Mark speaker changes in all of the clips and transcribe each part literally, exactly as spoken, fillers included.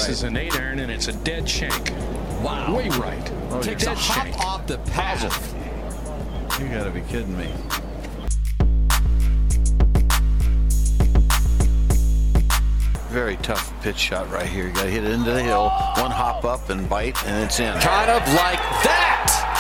Speaker 1: This is an eight iron, and it's a dead shank.
Speaker 2: Wow.
Speaker 1: Way right.
Speaker 2: Oh, Takes
Speaker 1: dead
Speaker 2: a hop
Speaker 1: shank.
Speaker 2: off the path.
Speaker 3: You got to be kidding me. Very tough pitch shot right here. You got to hit it into the hill, one hop up and bite, and it's in.
Speaker 2: Kind of like that.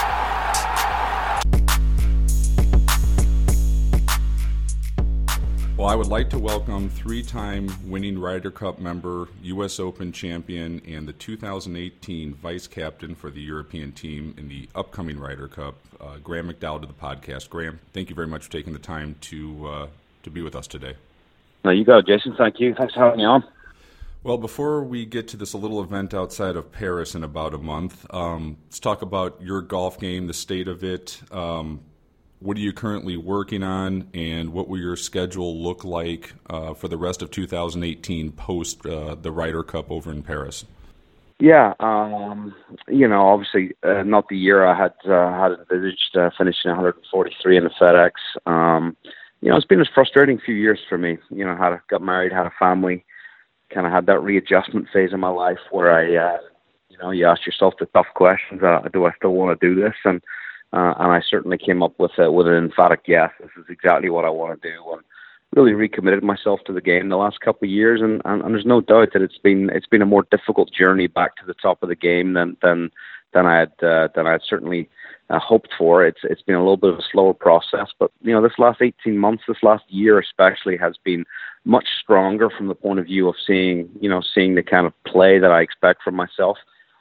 Speaker 4: Well, I would like to welcome three-time winning Ryder Cup member, U S Open champion, and the two thousand eighteen vice captain for the European team in the upcoming Ryder Cup, uh, Graham McDowell, to the podcast. Graham, thank you very much for taking the time to uh, to be with us today.
Speaker 5: No, you got it, Jason. Thank you. Thanks for having me on.
Speaker 4: Well, before we get to this little event outside of Paris in about a month, um, let's talk about your golf game, the state of it. Um, what are you currently working on, and what will your schedule look like uh, for the rest of two thousand eighteen post uh, the Ryder Cup over in Paris?
Speaker 5: Yeah, um, you know, obviously uh, not the year I had uh, had envisaged, uh, finishing one forty-three in the FedEx. Um, you know, it's been a frustrating few years for me. You know, had a, got married, had a family, kind of had that readjustment phase in my life where I, uh, you know, you ask yourself the tough questions: uh, do I still want to do this? And Uh, and I certainly came up with uh, with an emphatic yes. This is exactly what I want to do, and really recommitted myself to the game the last couple of years. And, and, and there's no doubt that it's been it's been a more difficult journey back to the top of the game than than than I had uh, than I had certainly uh, hoped for. It's it's been a little bit of a slower process, but you know, this last eighteen months, this last year especially, has been much stronger from the point of view of seeing you know seeing the kind of play that I expect from myself.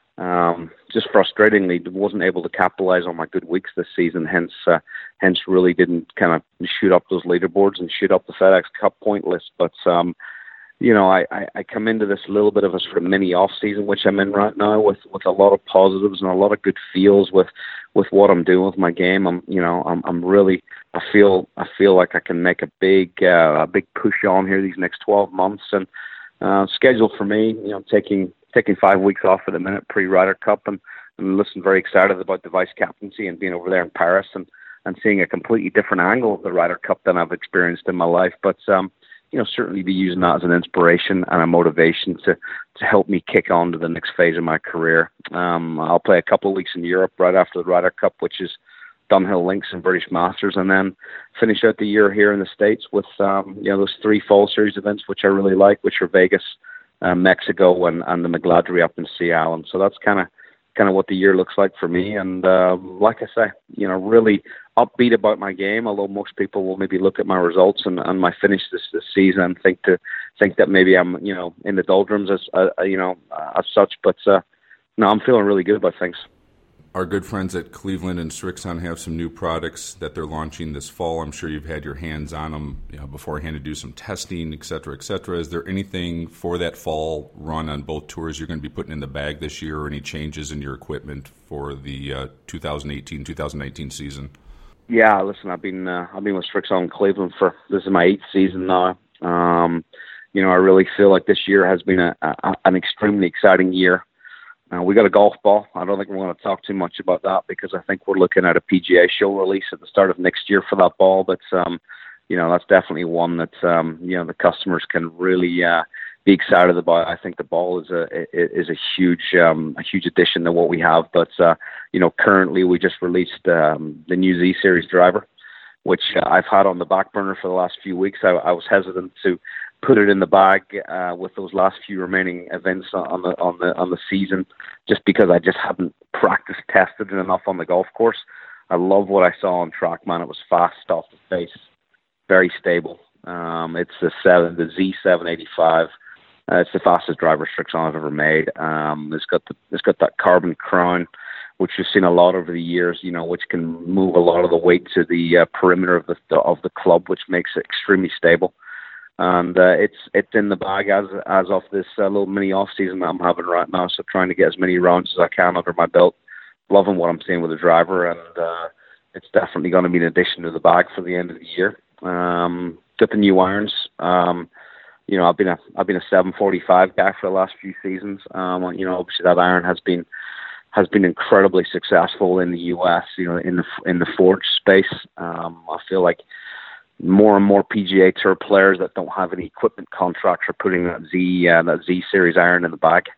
Speaker 5: Um, just frustratingly, wasn't able to capitalize on my good weeks this season. Hence, uh, hence, really didn't kind of shoot up those leaderboards and shoot up the FedEx Cup point list. But um, you know, I, I, I come into this little bit of a sort of mini off season, which I'm in right now, with, with a lot of positives and a lot of good feels with, with what I'm doing with my game. I'm, you know, I'm, I'm really, I feel, I feel like I can make a big, uh, a big push on here these next twelve months. And uh, schedule for me, you know, taking. taking five weeks off at the minute pre-Ryder Cup, and, and listen, very excited about the vice captaincy and being over there in Paris and, and seeing a completely different angle of the Ryder Cup than I've experienced in my life. But, um, you know, certainly be using that as an inspiration and a motivation to, to help me kick on to the next phase of my career. Um, I'll play a couple of weeks in Europe right after the Ryder Cup, which is Dunhill Links and British Masters, and then finish out the year here in the States with, um, you know, those three fall series events, which I really like, which are Vegas, Uh, Mexico, and, and the McGladrey up in Sea Island. So that's kind of kind of what the year looks like for me. And uh, like I say, you know, really upbeat about my game. Although most people will maybe look at my results and, and my finish this, this season and think to think that maybe I'm, you know, in the doldrums as uh, you know uh, as such. But uh, no, I'm feeling really good about things.
Speaker 4: Our good friends at Cleveland and Srixon have some new products that they're launching this fall. I'm sure you've had your hands on them, you know, beforehand to do some testing, et cetera, et cetera. Is there anything for that fall run on both tours you're going to be putting in the bag this year, or any changes in your equipment for the uh, twenty eighteen twenty nineteen season?
Speaker 5: Yeah, listen, I've been uh, I've been with Srixon in Cleveland for, this is my eighth season now. Um, you know, I really feel like this year has been a, a, an extremely exciting year. Uh, we got a golf ball. I don't think we're going to talk too much about that, because I think we're looking at a P G A show release at the start of next year for that ball. But, um, you know, that's definitely one that, um, you know, the customers can really uh, be excited about. I think the ball is a is a huge um, a huge addition to what we have. But, uh, you know, currently we just released um, the new Z Series driver, which uh, I've had on the back burner for the last few weeks. I, I was hesitant to put it in the bag uh, with those last few remaining events on the on the on the season, just because I just haven't practiced tested it enough on the golf course. I love what I saw on track, man. It was fast off the face, very stable. Um, it's the seven, the Z seven eighty-five. Uh, it's the fastest driver Srixon I've ever made. Um, it's got the it's got that carbon crown, which we've seen a lot over the years. You know, which can move a lot of the weight to the uh, perimeter of the of the club, which makes it extremely stable. And uh, it's it's in the bag as as of this uh, little mini off season that I'm having right now. So trying to get as many rounds as I can under my belt. Loving what I'm seeing with the driver, and uh, it's definitely going to be an addition to the bag for the end of the year. Um, got the new irons. Um, you know, I've been a I've been a seven forty-five guy for the last few seasons. Um, you know, obviously that iron has been has been incredibly successful in the U S. You know, in the in the forge space. Um, I feel like more and more P G A Tour players that don't have any equipment contracts are putting that Z uh, that Z Series iron in the bag.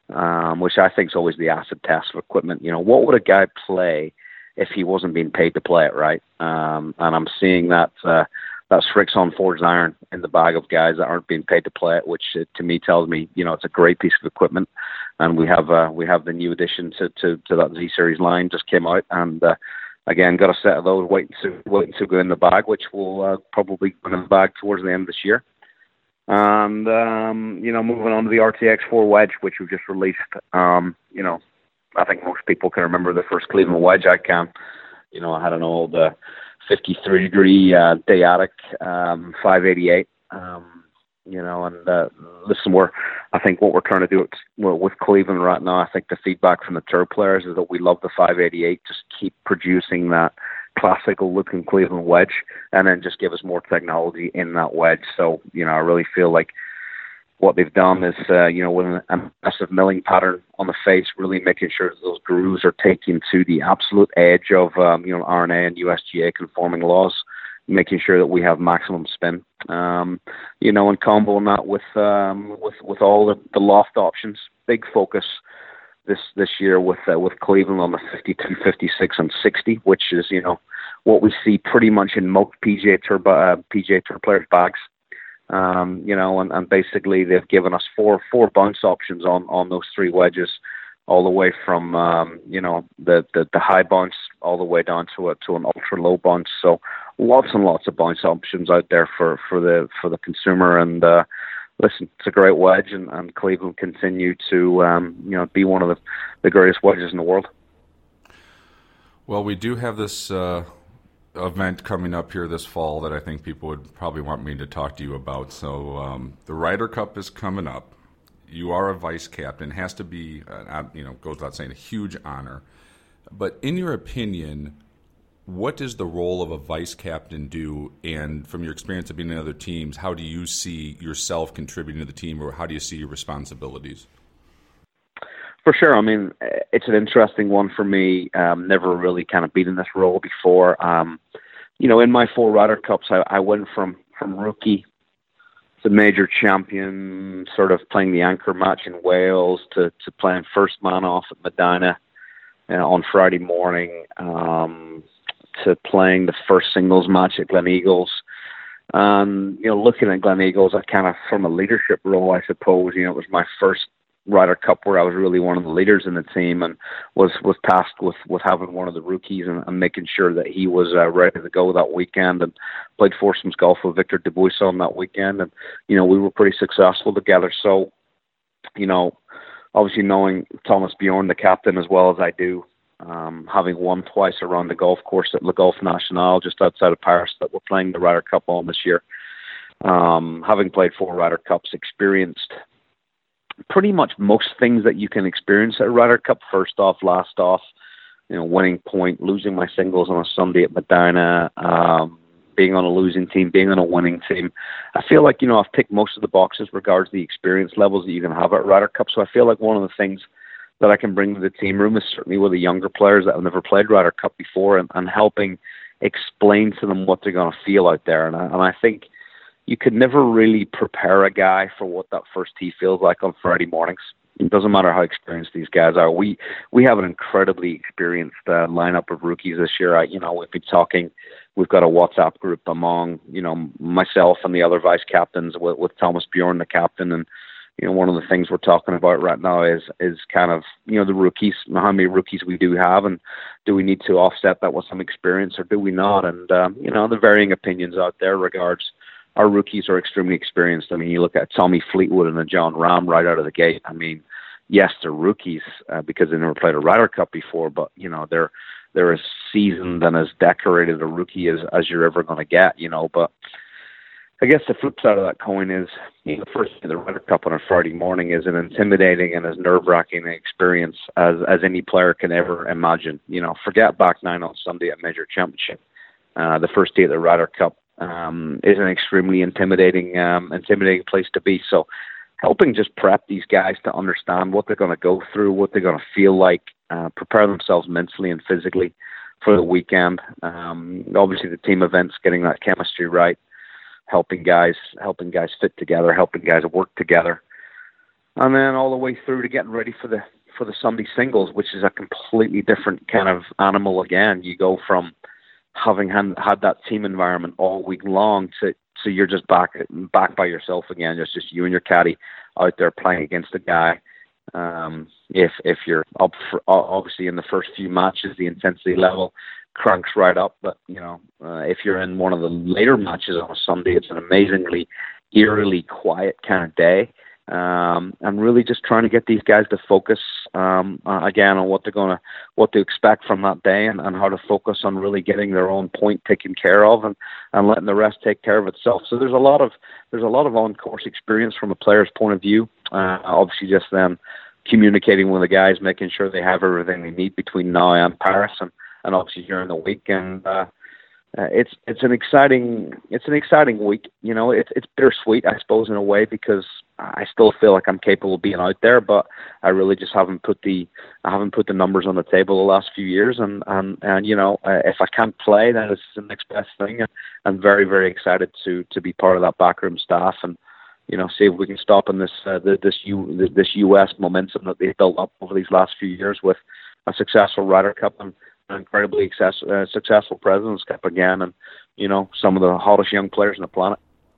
Speaker 5: um, which I think is always the acid test of equipment. You know, what would a guy play if he wasn't being paid to play it, right? Um, and I'm seeing that uh, that Srixon forged iron in the bag of guys that aren't being paid to play it, which uh, to me tells me, you know, it's a great piece of equipment. And we have uh, we have the new addition to, to, to that Z Series line just came out, and uh, again, got a set of those waiting to waiting to go in the bag, which will uh, probably go in the bag towards the end of this year. And um, you know, moving on to the R T X four wedge, which we've just released. Um, you know, I think most people can remember the first Cleveland wedge. I can. You know, I had an old uh, fifty-three degree uh, Dayatic um, five eighty-eight. Um, you know, and uh, listen, we're I think what we're trying to do with, with Cleveland right now, I think the feedback from the tour players is that we love the five eighty-eight. Just keep producing that classical looking Cleveland wedge, and then just give us more technology in that wedge. So, you know, I really feel like what they've done is, uh, you know, with a massive milling pattern on the face, really making sure that those grooves are taken to the absolute edge of, um, you know, R N A and U S G A conforming laws, making sure that we have maximum spin, um, you know, and comboing that with, um, with, with all the, the loft options. Big focus this, this year with, uh, with Cleveland on the fifty-two, fifty-six and sixty, which is, you know, what we see pretty much in most P G A Tour, uh, P G A Tour players' bags. Um, you know, and, and basically they've given us four four bounce options on, on those three wedges, all the way from um, you know the, the, the high bounce all the way down to a to an ultra low bounce. So lots and lots of bounce options out there for, for the for the consumer. And uh, listen, it's a great wedge, and, and Cleveland continue to um, you know be one of the, the greatest wedges in the world.
Speaker 4: Well, we do have this Uh... event coming up here this fall that I think people would probably want me to talk to you about. So um, the Ryder Cup is coming up. You are a vice captain. It has to be, uh, you know, goes without saying, a huge honor. But in your opinion, what does the role of a vice captain do? And from your experience of being in other teams, how do you see yourself contributing to the team, or how do you see your responsibilities?
Speaker 5: For sure. I mean, it's an interesting one for me. Um, never really kind of been in this role before. Um, you know, in my four Ryder Cups, I, I went from, from rookie to major champion, sort of playing the anchor match in Wales, to, to playing first man off at Medina uh, on Friday morning, um, to playing the first singles match at Gleneagles. Um, you know, looking at Gleneagles, I kind of, from a leadership role, I suppose, you know, it was my first Ryder Cup where I was really one of the leaders in the team, and was, was tasked with, with having one of the rookies and, and making sure that he was uh, ready to go that weekend, and played foursomes golf with Victor Dubuisson that weekend. And, you know, we were pretty successful together. So, you know, obviously knowing Thomas Bjorn, the captain, as well as I do, um, having won twice around the golf course at Le Golf National just outside of Paris that we're playing the Ryder Cup on this year, um, having played four Ryder Cups, experienced pretty much most things that you can experience at a Ryder Cup. First off, last off, you know, winning point, losing my singles on a Sunday at Medina, um, being on a losing team, being on a winning team. I feel like, you know, I've ticked most of the boxes regards to the experience levels that you can have at a Ryder Cup. So I feel like one of the things that I can bring to the team room is certainly with the younger players that have never played Ryder Cup before, and, and helping explain to them what they're going to feel out there. And I, and I think you could never really prepare a guy for what that first tee feels like on Friday mornings. It doesn't matter how experienced these guys are. We we have an incredibly experienced uh, lineup of rookies this year. I, you know, we've been talking. We've got a WhatsApp group among, you know, myself and the other vice captains, with, with Thomas Bjorn, the captain. And, you know, one of the things we're talking about right now is is kind of, you know, the rookies, how many rookies we do have, and do we need to offset that with some experience, or do we not? And, um, you know, the varying opinions out there regards. Our rookies are extremely experienced. I mean, you look at Tommy Fleetwood and a John Rahm right out of the gate. I mean, yes, they're rookies uh, because they never played a Ryder Cup before, but, you know, they're they're as seasoned and as decorated a rookie as, as you're ever going to get, you know. But I guess the flip side of that coin is, you know, the first day of the Ryder Cup on a Friday morning is an intimidating and as nerve-wracking experience as, as any player can ever imagine. You know, forget back nine on Sunday at Major Championship. Uh, the first day of the Ryder Cup Um, is an extremely intimidating, um, intimidating place to be. So, helping just prep these guys to understand what they're going to go through, what they're going to feel like, uh, prepare themselves mentally and physically for the weekend. Um, obviously, the team events, getting that chemistry right, helping guys, helping guys fit together, helping guys work together. and then all the way through to getting ready for the for the Sunday singles, which is a completely different kind of animal. Again, you go from having had, had that team environment all week long to so you're just back back by yourself again, just just you and your caddy out there playing against a guy. Um, if if you're up for, obviously in the first few matches, the intensity level cranks right up. But you know, uh, if you're in one of the later matches on a Sunday, it's an amazingly eerily quiet kind of day. Um, and really just trying to get these guys to focus um, uh, again on what they're going to, what to expect from that day, and, and how to focus on really getting their own point taken care of, and, and letting the rest take care of itself. So there's a lot of there's a lot of on-course experience from a player's point of view. Uh, obviously, just them communicating with the guys, making sure they have everything they need between now and Paris, and, and obviously during the week. And uh, uh, it's it's an exciting it's an exciting week. You know, it's it's bittersweet, I suppose, in a way, because I still feel like I'm capable of being out there, but I really just haven't put the I haven't put the numbers on the table the last few years. And and, and you know, uh, if I can't play, then it's the next best thing. And I'm very very excited to to be part of that backroom staff, and you know, see if we can stop in this uh, this U this U S momentum that they've built up over these last few years with a successful Ryder Cup and an incredibly success, uh, successful President's Cup again, and you know, some of the hottest young players on the planet.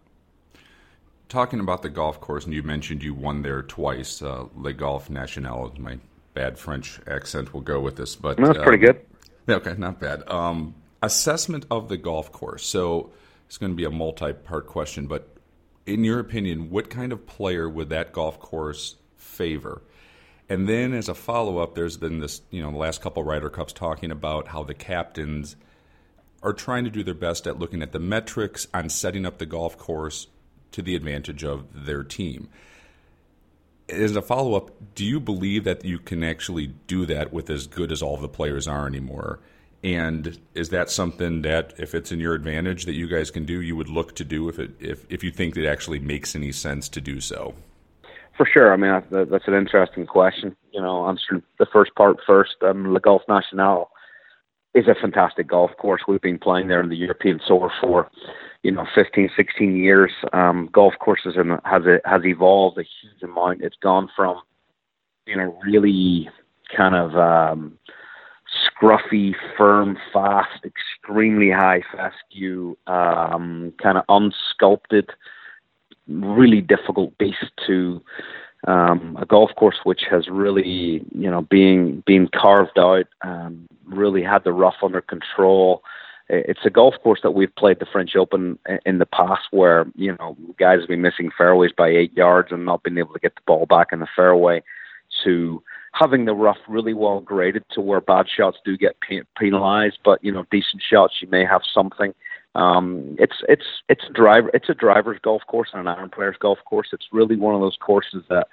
Speaker 4: Talking about the golf course, and you mentioned you won there twice. Uh, Le Golf National, my bad French accent will go with this, but
Speaker 5: that's
Speaker 4: uh,
Speaker 5: pretty good.
Speaker 4: Okay, not bad. Um, assessment of the golf course. So it's going to be a multi-part question, but in your opinion, what kind of player would that golf course favor? And then as a follow-up, there's been this, you know, the last couple of Ryder Cups talking about how the captains are trying to do their best at looking at the metrics on setting up the golf course to the advantage of their team. As a follow-up, do you believe that you can actually do that with as good as all of the players are anymore? And is that something that, if it's in your advantage, that you guys can do, you would look to do if it if, if you think it actually makes any sense to do so?
Speaker 5: For sure. I mean, that's, that's an interesting question. You know, answering the first part first, um, Le Golf National is a fantastic golf course. We've been playing there in the European Tour for, you know, fifteen, sixteen years. Um, golf courses in, has has evolved a huge amount. It's gone from, you know, really kind of um, scruffy, firm, fast, extremely high fescue, um, kind of unsculpted, really difficult beast to um, a golf course which has really, you know, being being carved out, um, really had the rough under control. It's a golf course that we've played the French Open in the past where, you know, guys have been missing fairways by eight yards and not being able to get the ball back in the fairway, to having the rough really well graded to where bad shots do get penalized, but, you know, decent shots, you may have something. Um, it's it's it's a driver it's a driver's golf course and an iron player's golf course. It's really one of those courses that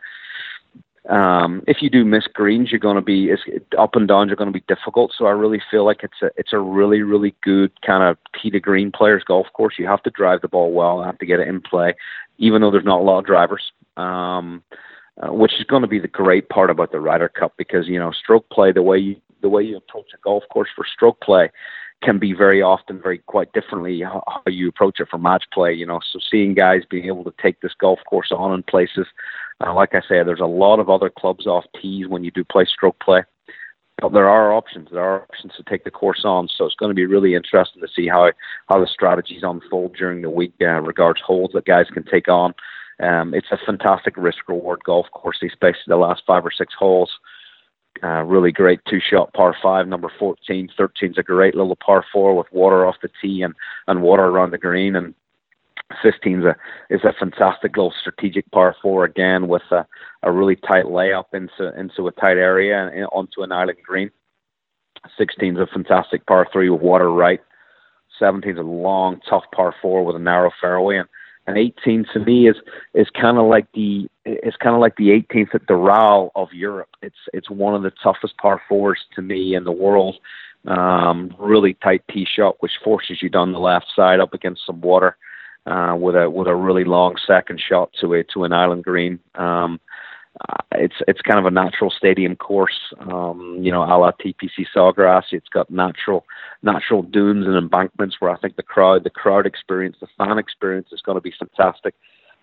Speaker 5: um, if you do miss greens, you're going to be it's, up and down. You're going to be difficult. So I really feel like it's a it's a really really good kind of tee to green player's golf course. You have to drive the ball well, have to get it in play, even though there's not a lot of drivers. Um, uh, which is going to be the great part about the Ryder Cup, because you know, stroke play, the way you the way you approach a golf course for stroke play can be very often very quite differently how, how you approach it for match play, you know. So seeing guys being able to take this golf course on in places, uh, like I say, there's a lot of other clubs off tees when you do play stroke play. But there are options. There are options to take the course on. So it's going to be really interesting to see how, how the strategies unfold during the week uh, regards holes that guys can take on. Um, it's a fantastic risk-reward golf course, especially the last five or six holes. Uh, really great two-shot par five, number fourteen. thirteen's a great little par four with water off the tee and, and water around the green. And fifteen's a, is a fantastic little strategic par four, again, with a, a really tight layup into, into a tight area and onto an island green. sixteen's a fantastic par three with water right. seventeen's a long, tough par four with a narrow fairway. And, and eighteen to me is is kind of like the it's kind of like the eighteenth at the Doral of Europe. It's it's one of the toughest par fours to me in the world. Um, really tight tee shot, which forces you down the left side up against some water, uh, with a with a really long second shot to a to an island green. Um, uh, it's it's kind of a natural stadium course, um, you know, a la T P C Sawgrass. It's got natural natural dunes and embankments where I think the crowd the crowd experience, the fan experience is going to be fantastic.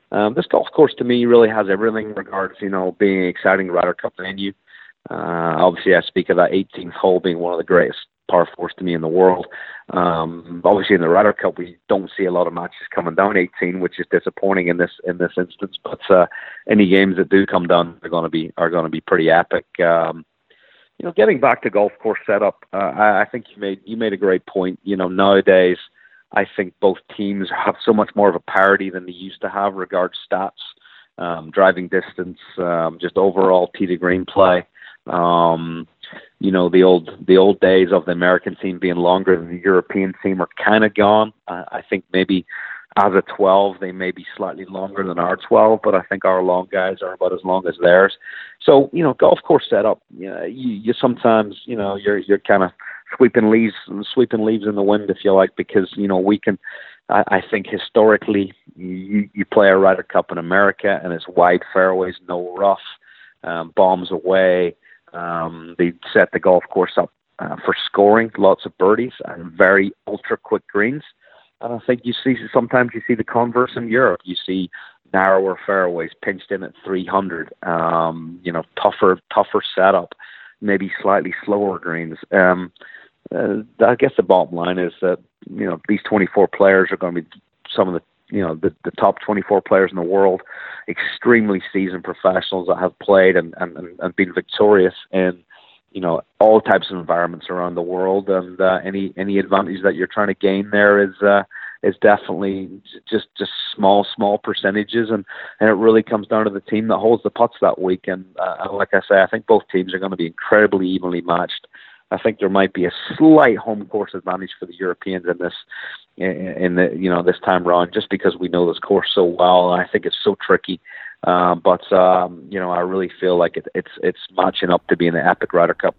Speaker 5: Um, this golf course to me really has everything in regards, you know, being an exciting Ryder Cup venue. Uh, obviously, I speak of that eighteenth hole being one of the greatest par fours to me in the world. Um, obviously, in the Ryder Cup, we don't see a lot of matches coming down eighteen, which is disappointing in this in this instance. But uh, any games that do come down are going to be are going to be pretty epic. Um, you know, getting back to golf course setup, uh, I, I think you made you made a great point. You know, nowadays, I think both teams have so much more of a parity than they used to have regards stats, um, driving distance, um, just overall tee to green play. Um, you know, the old the old days of the American team being longer than the European team are kind of gone. Uh, I think maybe as a twelve, they may be slightly longer than our twelve, but I think our long guys are about as long as theirs. So, you know, golf course setup, you know, you, you sometimes, you know, you're you're kind of sweeping leaves sweeping leaves in the wind, if you like, because, you know, we can. I, I think historically, you, you play a Ryder Cup in America, and it's wide fairways, no rough, um, bombs away. Um, they set the golf course up uh, for scoring, lots of birdies and very ultra quick greens. And I think you see sometimes you see the converse in Europe. You see narrower fairways pinched in at three hundred. Um, you know, tougher, tougher setup, maybe slightly slower greens. Um, uh, I guess the bottom line is that, you know, these twenty-four players are going to be some of the you know, the, the top twenty-four players in the world, extremely seasoned professionals that have played and, and, and been victorious in, you know, all types of environments around the world. And uh, any any advantage that you're trying to gain there is uh, is definitely just just small, small percentages. And, and it really comes down to the team that holds the putts that week. And uh, like I say, I think both teams are going to be incredibly evenly matched. I think there might be a slight home course advantage for the Europeans in this, in the you know this time round, just because we know this course so well. And I think it's so tricky, uh, but um, you know I really feel like it, it's it's matching up to be an epic Ryder Cup.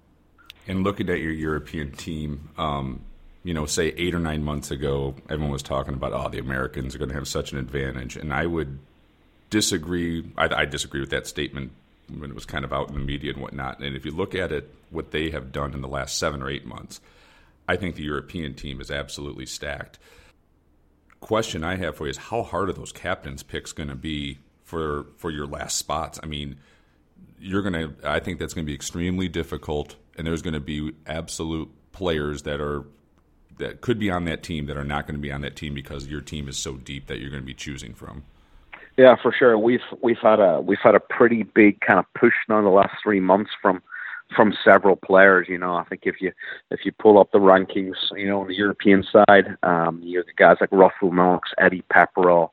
Speaker 4: And looking at your European team, um, you know, say eight or nine months ago, everyone was talking about, oh, the Americans are going to have such an advantage, and I would disagree. I, I disagree with that statement when it was kind of out in the media and whatnot. And if you look at it, what they have done in the last seven or eight months, I think the European team is absolutely stacked. Question I have for you is, how hard are those captains' picks going to be for for your last spots? I mean, you're going to. I think that's going to be extremely difficult, and there's going to be absolute players that are that could be on that team that are not going to be on that team because your team is so deep that you're going to be choosing from.
Speaker 5: Yeah, for sure. We've we've had a we've had a pretty big kind of push now the last three months from from several players. You know, I think if you if you pull up the rankings, you know, on the European side, um, you have guys like Russell Knox, Eddie Pepperell,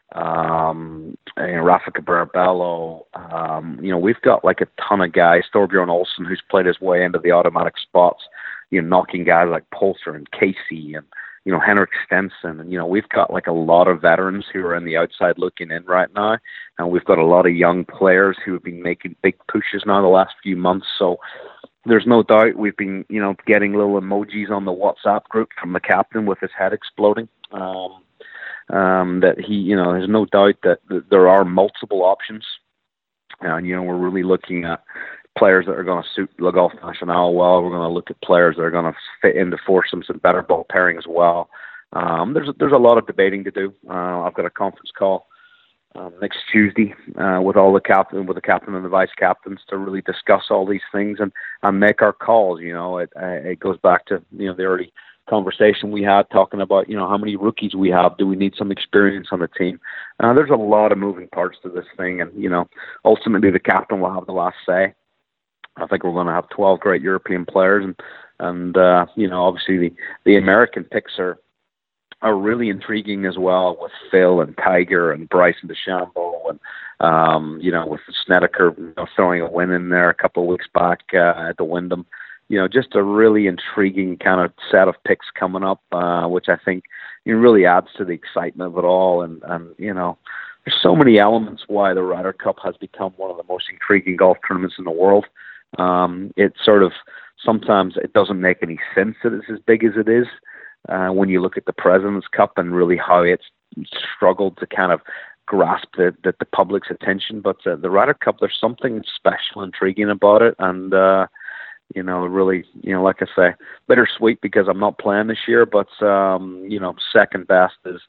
Speaker 5: um, and Rafa Barbello. Um, you know, we've got like a ton of guys. Thorbjorn Olsen, who's played his way into the automatic spots. You know, knocking guys like Poulter and Casey and, you know, Henrik Stenson. And, you know, we've got like a lot of veterans who are on the outside looking in right now. And we've got a lot of young players who have been making big pushes now the last few months. So there's no doubt we've been, you know, getting little emojis on the WhatsApp group from the captain with his head exploding. Um, um, that he, you know, there's no doubt that, that there are multiple options. And, you know, we're really looking at players that are going to suit Le Golf National well. We're going to look at players that are going to fit into foursomes and better ball pairing as well. Um, there's there's a lot of debating to do. Uh, I've got a conference call um, next Tuesday uh, with all the captain, with the captain and the vice captains to really discuss all these things and, and make our calls. You know, it it goes back to you know the early conversation we had talking about you know how many rookies we have. Do we need some experience on the team? Uh, there's a lot of moving parts to this thing, and you know ultimately the captain will have the last say. I think we're going to have twelve great European players, and and uh, you know obviously the, the American picks are are really intriguing as well, with Phil and Tiger and Bryson DeChambeau and um, you know with Snedeker you know, throwing a win in there a couple of weeks back uh, at the Wyndham. You know, just a really intriguing kind of set of picks coming up, uh, which I think it really adds to the excitement of it all. And and you know, there's so many elements why the Ryder Cup has become one of the most intriguing golf tournaments in the world. Um, it sort of, sometimes it doesn't make any sense that it's as big as it is uh, when you look at the President's Cup and really how it's struggled to kind of grasp the, the, the public's attention. But uh, the Ryder Cup, there's something special, intriguing about it. And, uh, you know, really, you know, like I say, bittersweet because I'm not playing this year, but, um, you know, second best is,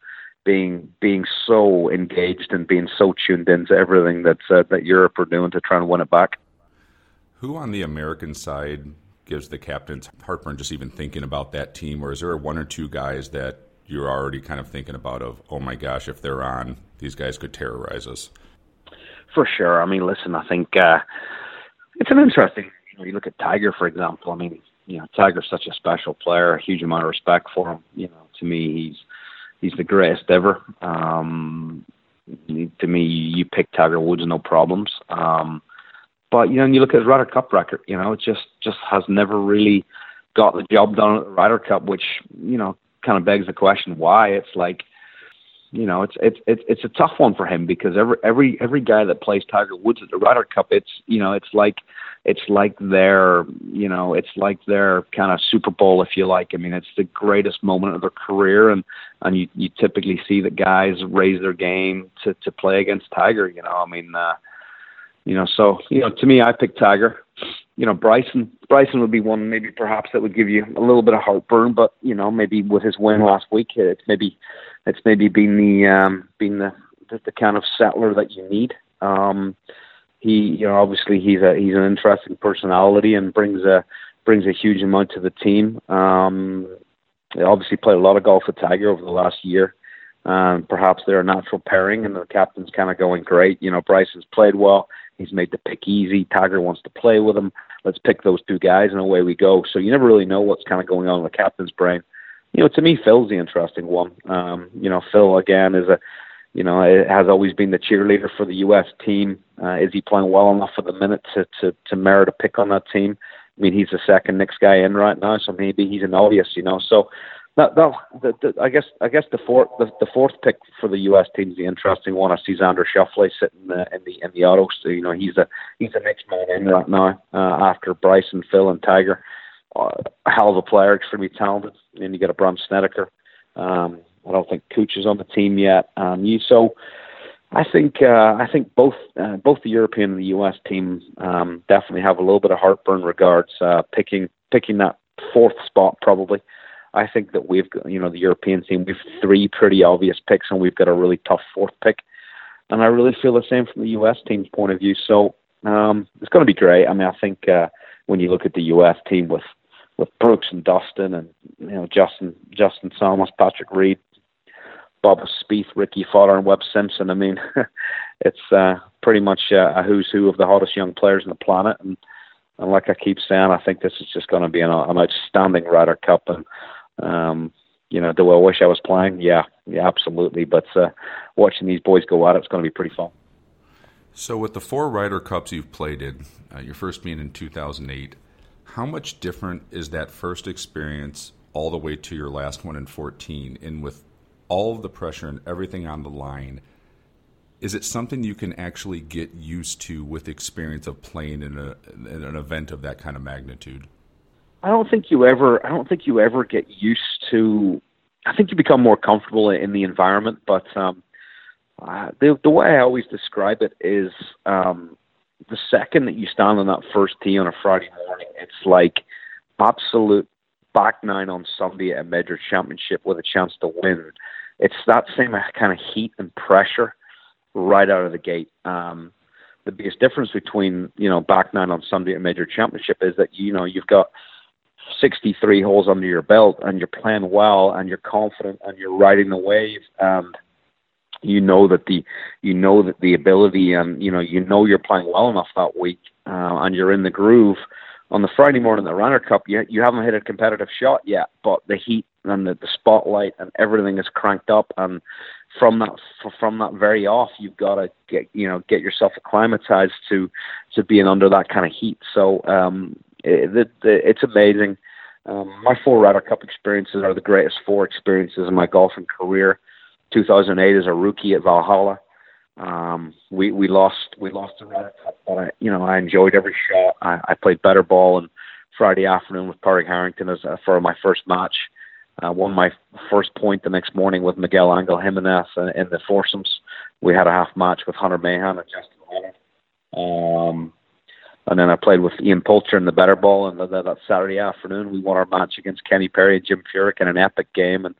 Speaker 5: being being so engaged and being so tuned into everything that uh, that Europe are doing to try and win it back.
Speaker 4: Who on the American side gives the captains heartburn just even thinking about that team, or is there one or two guys that you're already kind of thinking about of, oh my gosh, if they're on, these guys could terrorize us?
Speaker 5: For sure. I mean, listen, I think uh, it's an interesting, you know, you look at Tiger, for example. I mean, you know, Tiger's such a special player, a huge amount of respect for him. You know, to me, he's he's the greatest ever. Um, to me, you pick Tiger Woods, no problems. Um, but, you know, and you look at his Ryder Cup record, you know, it just, just has never really got the job done at the Ryder Cup, which, you know, kind of begs the question why. It's like, you know, it's it's it's it's a tough one for him, because every every every guy that plays Tiger Woods at the Ryder Cup, it's you know, it's like it's like their you know, it's like their kind of Super Bowl, if you like. I mean, it's the greatest moment of their career, and and you you typically see that guys raise their game to to play against Tiger. You know, I mean, uh, you know, so you know, to me, I pick Tiger. You know, Bryson. Bryson would be one maybe perhaps that would give you a little bit of heartburn, but you know, maybe with his win last week, it's maybe it's maybe been the um, been the, the the kind of settler that you need. Um, he, you know, obviously he's a he's an interesting personality and brings a brings a huge amount to the team. Um, he obviously played a lot of golf with Tiger over the last year. Um, perhaps they're a natural pairing, and the captain's kind of going great. You know, Bryson's played well. He's made the pick easy. Tiger wants to play with him. Let's pick those two guys, and away we go. So you never really know what's kind of going on in the captain's brain. You know, to me, Phil's the interesting one. Um, you know, Phil, again, is a, you know, has always been the cheerleader for the U S team. Uh, is he playing well enough at the minute to, to, to merit a pick on that team? I mean, he's the second next guy in right now, so maybe he's an obvious, you know. So that, that, the, the, I guess I guess the fourth the, the fourth pick for the U S team is the interesting one. I see Xander Schauffele sitting in the in the, in the auto. So, you know, he's a he's the next man in right now uh, after Bryson, Phil, and Tiger. Uh, a hell of a player, extremely talented. And then you got a Bram Snedeker. Um, I don't think Cooch is on the team yet. Um, you, so I think uh, I think both uh, both the European and the U S team um, definitely have a little bit of heartburn regards uh, picking picking that fourth spot probably. I think that we've got, you know, the European team, we've three pretty obvious picks, and we've got a really tough fourth pick. And I really feel the same from the U S team's point of view. So um, it's going to be great. I mean, I think uh, when you look at the U S team with with Brooks and Dustin and, you know, Justin Justin Thomas, Patrick Reed, Bob Spieth, Ricky Fowler, and Webb Simpson, I mean, it's uh, pretty much uh, a who's who of the hottest young players on the planet. And, and like I keep saying, I think this is just going to be an, an outstanding Ryder Cup. And Um, you know, do I wish I was playing? Yeah, yeah, absolutely. But uh, watching these boys go at it, it's going to be pretty fun.
Speaker 4: So with the four Ryder Cups you've played in, uh, your first being in two thousand eight, how much different is that first experience all the way to your last one in fourteen? And with all of the pressure and everything on the line, is it something you can actually get used to with experience of playing in, a, in an event of that kind of magnitude?
Speaker 5: I don't think you ever. I don't think you ever get used to. I think you become more comfortable in the environment. But um, uh, the the way I always describe it is um, the second that you stand on that first tee on a Friday morning, it's like absolute back nine on Sunday at a major championship with a chance to win. It's that same kind of heat and pressure right out of the gate. Um, the biggest difference between, you know, back nine on Sunday at a major championship is that, you know, you've got sixty-three holes under your belt and you're playing well and you're confident and you're riding the wave, and you know that the you know that the ability and you know you know you're playing well enough that week uh, and you're in the groove. On the Friday morning, the Ryder Cup, you you haven't hit a competitive shot yet, but the heat and the, the spotlight and everything is cranked up, and from that from that very off, you've got to get you know get yourself acclimatized to to being under that kind of heat. So um, it, it, it's amazing. Um, my four Ryder Cup experiences are the greatest four experiences in my golfing career. two thousand eight as a rookie at Valhalla. Um, we, we lost, we lost the Ryder Cup, but I, you know, I enjoyed every shot. I, I played better ball on Friday afternoon with Padraig Harrington as uh, for my first match. I uh, won my first point the next morning with Miguel Angel Jimenez uh, in the foursomes. We had a half match with Hunter Mahan and Justin Leonard. Um, and then I played with Ian Poulter in the better ball, and that, that Saturday afternoon we won our match against Kenny Perry and Jim Furyk in an epic game. And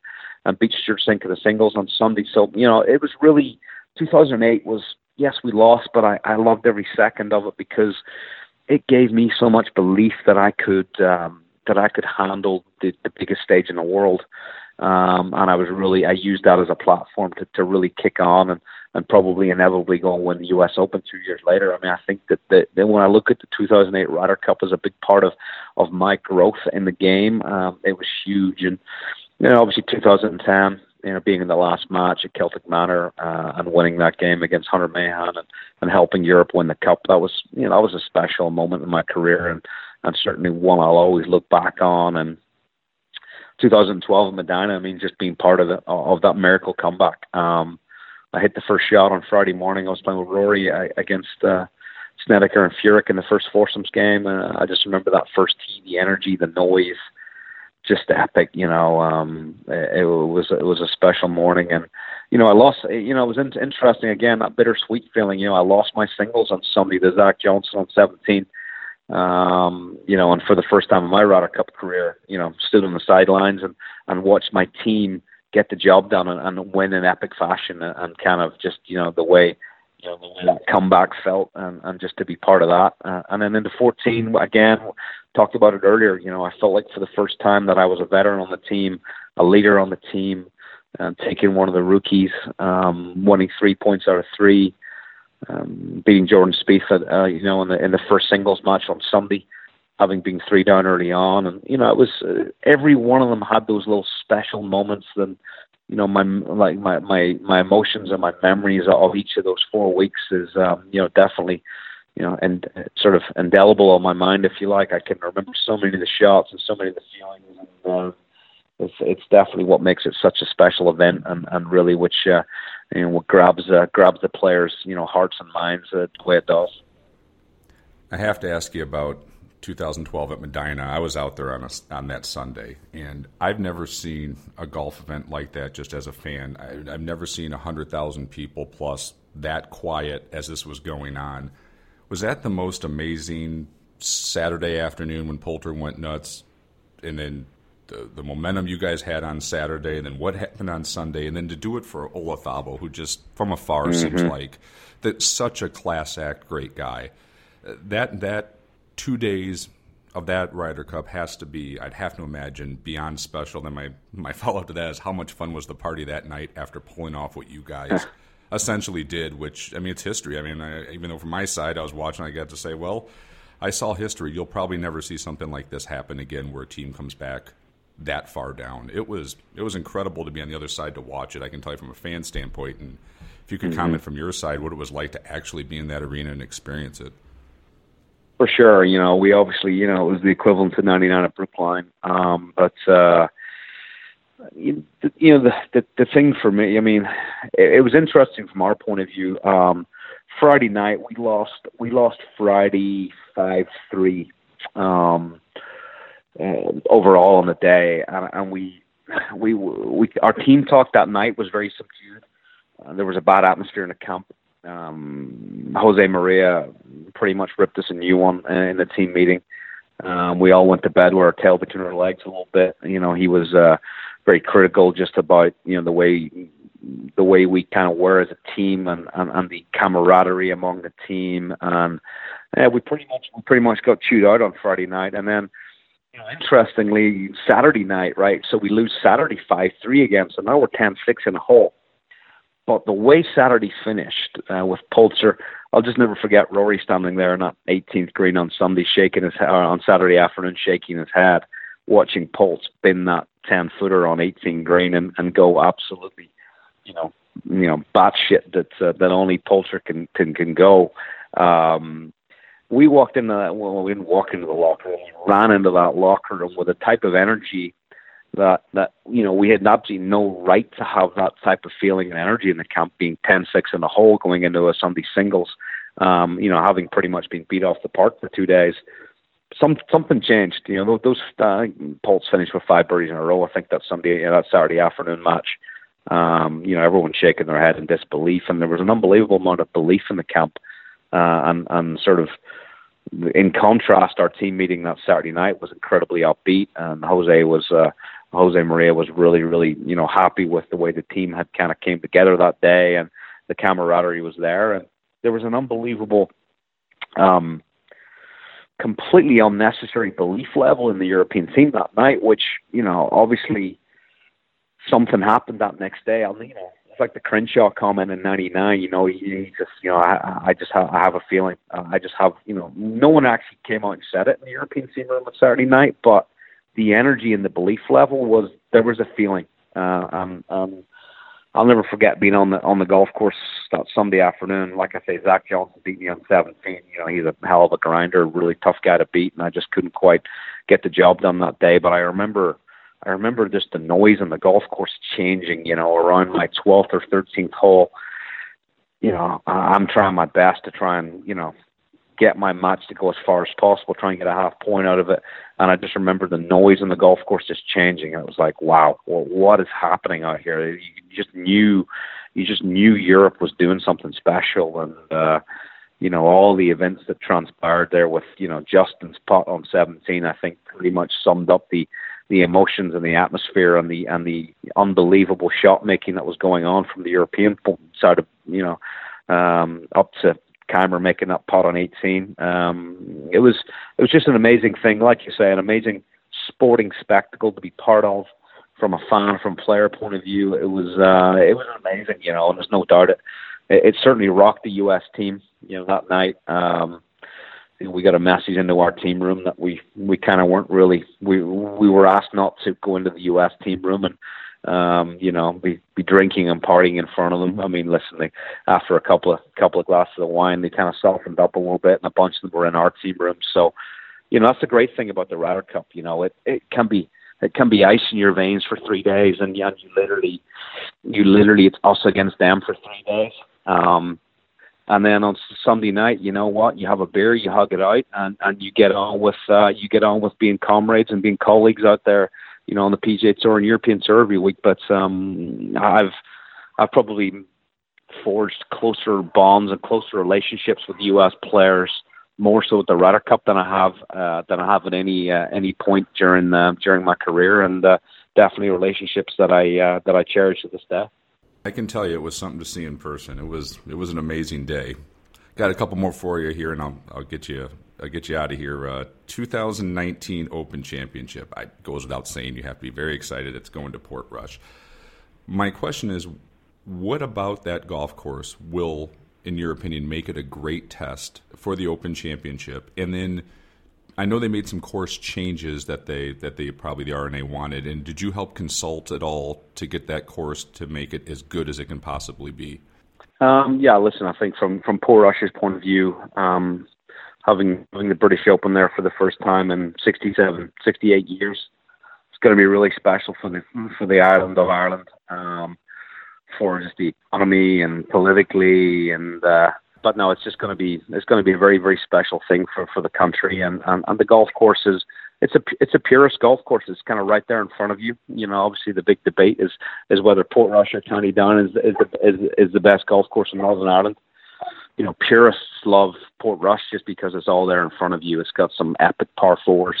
Speaker 5: and beat Stewart-Cink in the singles on Sunday. So, you know, it was really, two thousand eight was, yes, we lost, but I, I loved every second of it because it gave me so much belief that I could um, that I could handle the, the biggest stage in the world. Um, and I was really, I used that as a platform to, to really kick on and, and probably inevitably go and win the U S Open two years later. I mean, I think that, the, that when I look at the two thousand eight Ryder Cup as a big part of, of my growth in the game, um, it was huge. And, you know, obviously two thousand ten, you know, being in the last match at Celtic Manor uh, and winning that game against Hunter Mahan and, and helping Europe win the Cup, that was, you know, that was a special moment in my career and, and certainly one I'll always look back on. And two thousand twelve in Medina, I mean, just being part of it, of that miracle comeback. Um, I hit the first shot on Friday morning. I was playing with Rory I, against uh, Snedeker and Furyk in the first foursomes game. And I just remember that first tee, the energy, the noise, just epic. You know, um, it, it was it was a special morning. And you know, I lost. You know, it was in, interesting again, that bittersweet feeling. You know, I lost my singles on Sunday to Zach Johnson on seventeen. Um, you know, and for the first time in my Ryder Cup career, you know, stood on the sidelines and, and watched my team get the job done and, and win in epic fashion and, and kind of just, you know, the way, you know, the way that comeback felt and, and just to be part of that. Uh, and then into fourteen, again, talked about it earlier, you know, I felt like for the first time that I was a veteran on the team, a leader on the team, and taking one of the rookies, um, winning three points out of three, Um, beating Jordan Spieth, uh, you know, in the in the first singles match on Sunday, having been three down early on, and you know, it was uh, every one of them had those little special moments. That you know, my like my my my emotions and my memories of each of those four weeks is, um, you know, definitely, you know, and uh, sort of indelible on my mind, if you like. I can remember so many of the shots and so many of the feelings. And, uh, It's, it's definitely what makes it such a special event, and, and really which uh, you know, what grabs uh, grabs the players, you know, hearts and minds uh, the way it does.
Speaker 4: I have to ask you about two thousand twelve at Medina. I was out there on a, on that Sunday, and I've never seen a golf event like that. Just as a fan, I, I've never seen a hundred thousand people plus that quiet as this was going on. Was that the most amazing Saturday afternoon when Poulter went nuts, and then The, the momentum you guys had on Saturday, and then what happened on Sunday, and then to do it for Ola Thabo, who just from afar mm-hmm. seems like that such a class act, great guy. That that two days of that Ryder Cup has to be, I'd have to imagine, beyond special. Then my my follow up to that is how much fun was the party that night after pulling off what you guys essentially did? Which I mean, it's history. I mean, I, even though from my side I was watching, I got to say, well, I saw history. You'll probably never see something like this happen again, where a team comes back that far down. It was it was incredible to be on the other side to watch it. I can tell you from a fan standpoint, and if you could mm-hmm. comment from your side what it was like to actually be in that arena and experience it.
Speaker 5: For sure, you know, we obviously, you know, it was the equivalent to ninety-nine at Brookline, um, but uh, you, you know, the, the the thing for me, I mean, it, it was interesting from our point of view. Um, Friday night we lost we lost Friday five three. Um, Uh, overall on the day, and, and we, we, we, our team talk that night was very subdued. Uh, there was a bad atmosphere in the camp. Um, Jose Maria pretty much ripped us a new one uh, in the team meeting. Um, we all went to bed with our tail between our legs a little bit. You know, he was uh, very critical just about, you know, the way the way we kind of were as a team, and, and, and the camaraderie among the team. And uh, we pretty much we pretty much got chewed out on Friday night, and then. You know, interestingly, Saturday night, right? So we lose Saturday five three again. So now we're ten six in a hole. But the way Saturday finished uh, with Poulter, I'll just never forget Rory standing there on that eighteenth green on Sunday, shaking his head, on Saturday afternoon, shaking his head, watching Poulter spin that ten footer on eighteen green and, and go absolutely, you know, you know, batshit that uh, that only Poulter can can can go. Um, We walked into that, well, we didn't walk into the locker room, we ran into that locker room with a type of energy that, that you know, we had absolutely no right to have that type of feeling and energy in the camp, being ten six in the hole going into a Sunday singles, um, you know, having pretty much been beat off the park for two days. Some Something changed, you know, those, uh, Pulse finished with five birdies in a row. I think that Sunday, you know, that Saturday afternoon match, um, you know, everyone shaking their head in disbelief, and there was an unbelievable amount of belief in the camp. Uh, and, and sort of in contrast, our team meeting that Saturday night was incredibly upbeat, and Jose was uh, Jose Maria was really, really, you know, happy with the way the team had kind of came together that day, and the camaraderie was there. And there was an unbelievable, um, completely unnecessary belief level in the European team that night, which, you know, obviously something happened that next day. I mean, you know, it's like the Crenshaw comment in ninety-nine, you know, he, he just, you know, I, I just have, I have a feeling, uh, I just have, you know, no one actually came out and said it in the European team room on Saturday night, but the energy and the belief level was, there was a feeling. Uh, um, um, I'll never forget being on the on the golf course that Sunday afternoon. Like I say, Zach Johnson beat me on seventeen. You know, he's a hell of a grinder, really tough guy to beat, and I just couldn't quite get the job done that day. But I remember, I remember just the noise on the golf course changing. You know, around my twelfth or thirteenth hole. You know, I'm trying my best to try and, you know, get my match to go as far as possible, try and get a half point out of it. And I just remember the noise on the golf course just changing. And it was like, wow, well, what is happening out here? You just knew, you just knew Europe was doing something special. And, uh, you know, all the events that transpired there with, you know, Justin's putt on seventeen, I think pretty much summed up the, the emotions and the atmosphere and the, and the unbelievable shot making that was going on from the European side of, you know, um, up to Keimer making that putt on eighteen. Um, it was it was just an amazing thing, like you say, an amazing sporting spectacle to be part of from a fan, from player point of view. It was uh, it was amazing, you know, and there's no doubt it, it, it certainly rocked the U S team, you know, that night. Um, we got a message into our team room that we, we kind of weren't really, we we were asked not to go into the U S team room and, um, you know, be, be drinking and partying in front of them. I mean, listen, they, after a couple of couple of glasses of wine, they kind of softened up a little bit, and a bunch of them were in our team room. So, you know, that's the great thing about the Ryder Cup. You know, it, it can be it can be ice in your veins for three days, and yeah, you literally, you literally, it's us against them for three days. Um, and then on Sunday night, you know what? You have a beer, you hug it out, and, and you get on with uh, you get on with being comrades and being colleagues out there, you know, on the P G A Tour and European Tour every week. But um, I've I've probably forged closer bonds and closer relationships with U S players, more so at the Ryder Cup than I have uh, than I have at any uh, any point during uh, during my career, and uh, definitely relationships that I uh, that I cherish to this day.
Speaker 4: I can tell you it was something to see in person. It was it was an amazing day. Got a couple more for you here, and I'll I'll get you I'll get you out of here. Uh, two thousand nineteen Open Championship. It goes without saying you have to be very excited. It's going to Portrush. My question is, what about that golf course will, in your opinion, make it a great test for the Open Championship? And then I know they made some course changes that they that they probably the R N A wanted. And did you help consult at all to get that course to make it as good as it can possibly be?
Speaker 5: Um, yeah, listen, I think from from Portrush's point of view, um, having having the British Open there for the first time in sixty-seven, sixty-eight years, it's going to be really special for the for the island of Ireland, um, for just the economy and politically and. Uh, But no, it's just going to be it's going to be a very, very special thing for, for the country, and, and, and the golf course is it's a it's a purist golf course. It's kind of right there in front of you. You know, obviously the big debate is is whether Portrush or County Down is is the, is is the best golf course in Northern Ireland. You know, purists love Portrush just because it's all there in front of you. It's got some epic par fours.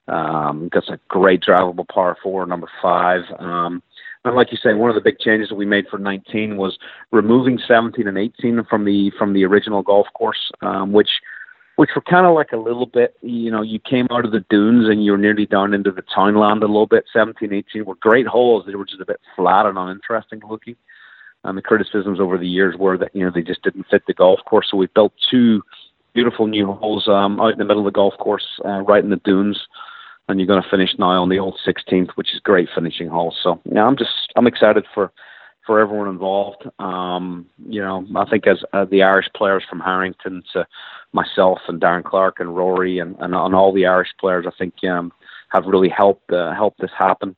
Speaker 5: Um, it's got a great drivable par four, number five. Um, And like you say, one of the big changes that we made for nineteen was removing seventeen and eighteen from the from the original golf course, um, which which were kind of like a little bit, you know, you came out of the dunes and you were nearly down into the townland a little bit. seventeen, eighteen were great holes. They were just a bit flat and uninteresting looking. And the criticisms over the years were that, you know, they just didn't fit the golf course. So we built two beautiful new holes um, out in the middle of the golf course, uh, right in the dunes. And you're going to finish now on the old sixteenth, which is great finishing hole. So yeah, I'm just I'm excited for, for everyone involved. Um, you know, I think as uh, the Irish players from Harrington to myself and Darren Clark and Rory and, and, and all the Irish players, I think um, have really helped uh, helped this happen.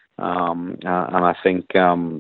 Speaker 5: Um, uh, and I think um,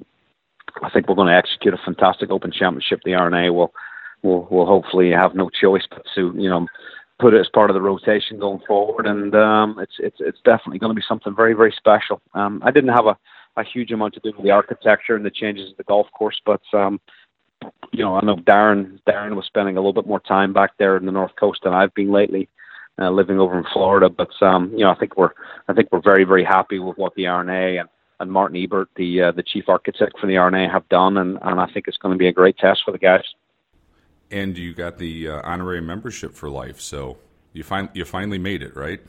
Speaker 5: I think we're going to execute a fantastic Open Championship. The R N A will will will hopefully have no choice but to, you know, put it as part of the rotation going forward, and um, it's it's it's definitely going to be something very, very special. Um, I didn't have a, a huge amount to do with the architecture and the changes of the golf course, but um, you know, I know Darren Darren was spending a little bit more time back there in the North Coast than I've been lately, uh, living over in Florida. But um, you know, I think we're I think we're very very happy with what the R N A and, and Martin Ebert, the uh, the chief architect for the R N A, have done, and, and I think it's going to be a great test for the guys.
Speaker 4: And you got the uh, honorary membership for life, so you fin- you finally made it, right?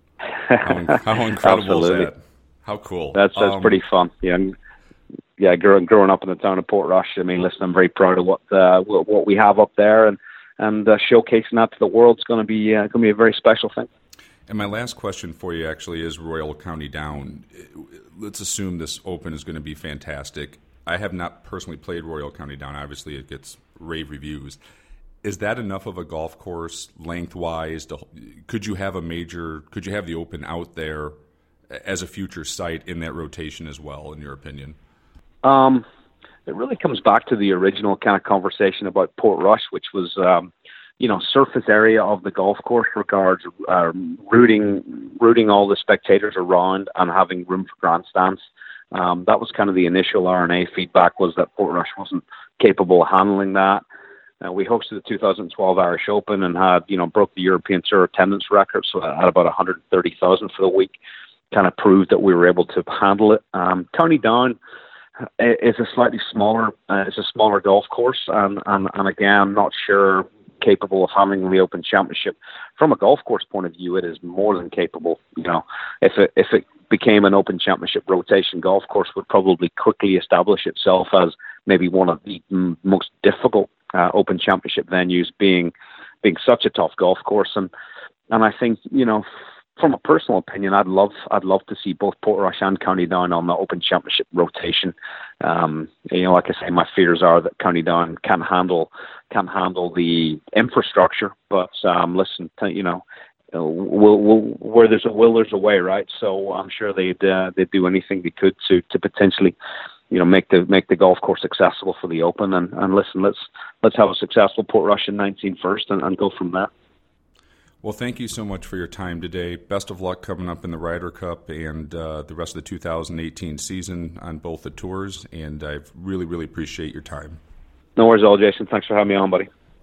Speaker 4: How, how incredible is that? How cool!
Speaker 5: That's that's
Speaker 4: um,
Speaker 5: pretty fun. Yeah, and, yeah. Growing growing up in the town of Portrush, I mean, listen, I'm very proud of what uh, what, what we have up there, and and uh, showcasing that to the world is going to be uh, going to be a very special thing.
Speaker 4: And my last question for you actually is Royal County Down. Let's assume this Open is going to be fantastic. I have not personally played Royal County Down. Obviously, it gets rave reviews. Is that enough of a golf course lengthwise? To, could you have a major? Could you have the Open out there as a future site in that rotation as well? In your opinion,
Speaker 5: um, it really comes back to the original kind of conversation about Portrush, which was um, you know surface area of the golf course regards uh, routing routing all the spectators around and having room for grandstands. Um, that was kind of the initial R N A feedback, was that Portrush wasn't capable of handling that. Uh, we hosted the two thousand twelve Irish Open and had, you know, broke the European Tour attendance record, so I had about one hundred thirty thousand for the week. Kind of proved that we were able to handle it. Um, County Down is a slightly smaller, uh, it's a smaller golf course, and, and and again, I'm not sure capable of handling the Open Championship. From a golf course point of view, it is more than capable. You know, if it if it became an Open Championship rotation golf course, would probably quickly establish itself as maybe one of the m- most difficult Uh, Open Championship venues, being being such a tough golf course, and and I think, you know, from a personal opinion, I'd love I'd love to see both Portrush and County Down on the Open Championship rotation. Um, you know, like I say, my fears are that County Down can't handle can't handle the infrastructure. But um, listen, you know, we'll, we'll, where there's a will, there's a way, right? So I'm sure they'd uh, they'd do anything they could to to potentially, you know, make the make the golf course accessible for the Open. And, and listen, let's let's have a successful Portrush in nineteen first and, and go from there.
Speaker 4: Well, thank you so much for your time today. Best of luck coming up in the Ryder Cup and uh, the rest of the two thousand eighteen season on both the tours. And I really, really appreciate your time.
Speaker 5: No worries at all, Jason. Thanks for having me on, buddy.